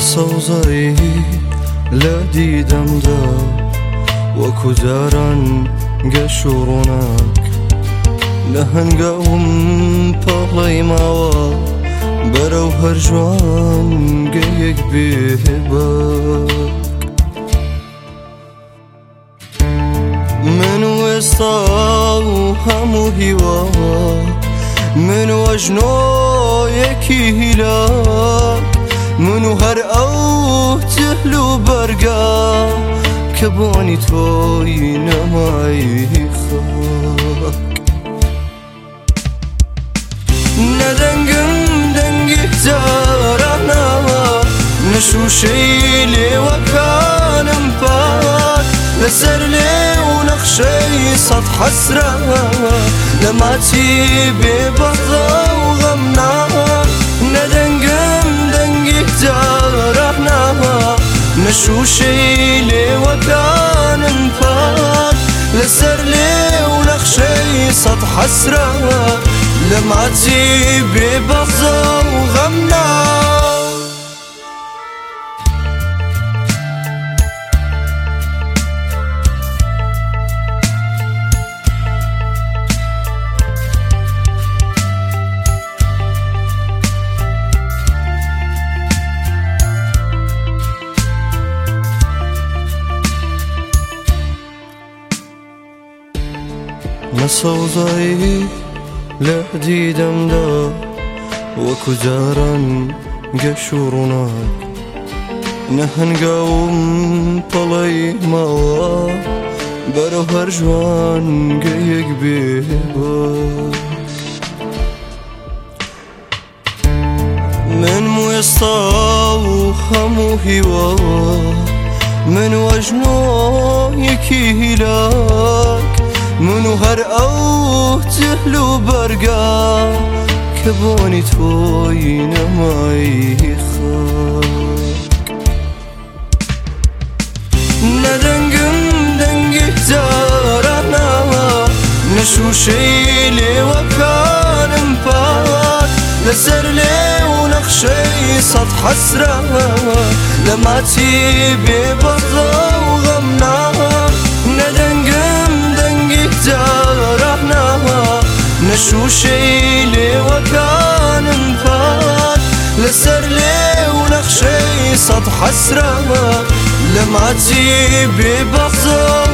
سەوزەی لە دیدەمدا وەکو جاران گەش و ڕووناک لە هەنگاوم پاڵەی ماوە بەرەو هەر جوان گەیەک بێباک من و ئێستا و هەموو هیوا من و ئەژنۆیەکی هیلاک من و هەر ئەو جهل و بەرگا کە بۆنی تۆی نەمایی خاک نەدەنگم دەنگی جارانەوە نەشوشەی لێوەکانم پاک لەسەر لێو نەخشەی سەد حەسرە لە ماچی بێبەڵە و غەمناک نەدەنگم دەنگی جارانەوە نەشوشەی لێوەکانم پاک لەسەر لێو نەخشەی سەد حەسرە لە ماچی بێبەڵە و غەمناک نەسەوزایی لە دیدەمدا وەکو جاران گەش و ڕووناک نە هەنگاوم پەڵەی ماوە بەرەو هەر جوان گەیەک بێباک من و ئێستا و هەموو هیوا من و ئەژنۆیەکی هیلاک من و هەر ئەو جهل و بەرگا کە بۆنی تۆی نەمایی خاک نەدەنگم دەنگی جارانەوە نەشوشەی لێوەکانم پاک لەسەر لێو نەخشەی سەد حەسرە لە ماچی بێبەڵە و غەمناک نەدەنگم دەنگی جارانەوە نەشوشەی لێوەکانم پاک لەسەر لێو نەخشەی سەد حەسرە لە ماچی بێبەڵە